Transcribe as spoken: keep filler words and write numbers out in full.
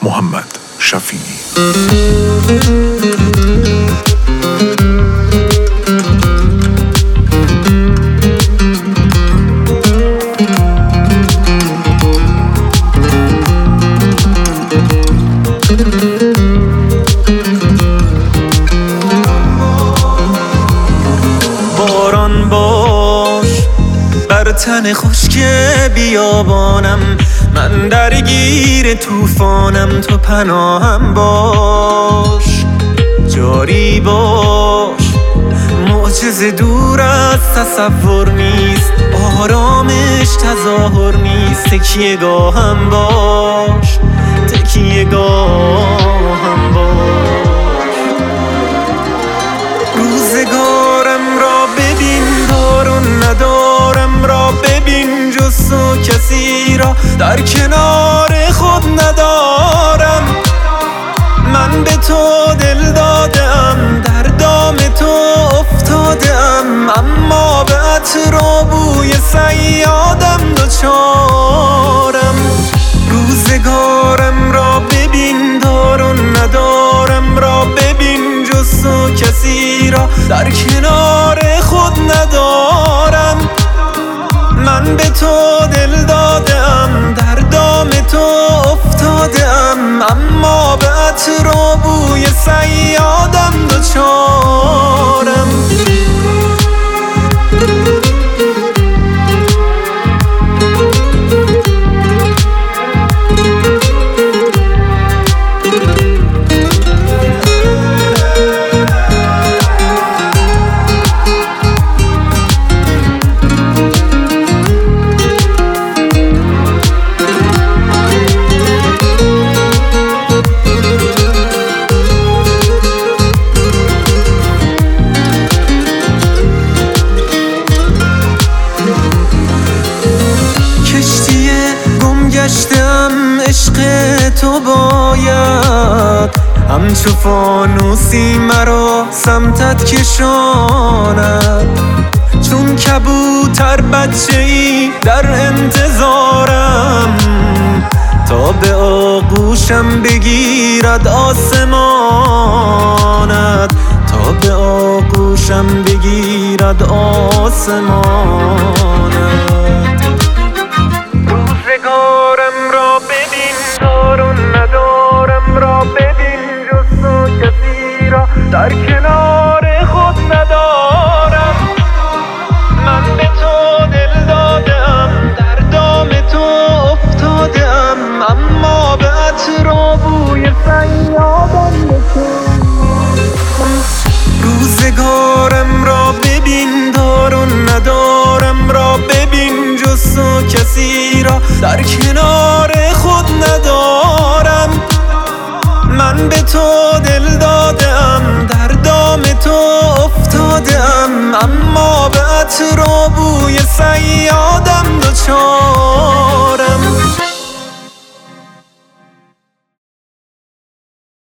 محمد شفیعی. باران باش بر تن خشک بیابانم، من درگیر طوفانم، تو پناهم باش. جاری باش معجزه دور از تصور نیست، آرامش تظاهر نیست. تکیه گاهم باش، تکیه گاهم باش. روزگارم را ببین، دار و ندارم را ببین، جز تو کسی را در کنار خود ندارم. من به تو دل دادم، در دام تو افتادم، اما به عطر و بوی صیادم دچارم. روزگارم را ببین، دار و ندارم را ببین، جز تو کسی را در کنار خود ندارم. من به تو دل دادم، در دام تو افتادم، اما به عطر و بوی صیادم دچارم. گشتم عشق تو باید همچو فانوسی مرا سمتت کشاند. چون کبوتر بچه ای در انتظارم، تا به آغوشم بگیرد آسمانت، تا به آغوشم بگیرد آسمانت. روزگارم را ببین، دار و ندارم را ببین، جز تو کسی را در کنار خود ندارم. من به تو دل دادم، در دام تو افتادم، اما به عطر و بوی صیادم دچارم. روزگارم را ببین، دار و ندارم را ببین، جز تو کسی را در کنار خود ندارم. من به تو دل دادم، در دام تو افتادم، اما به عطر و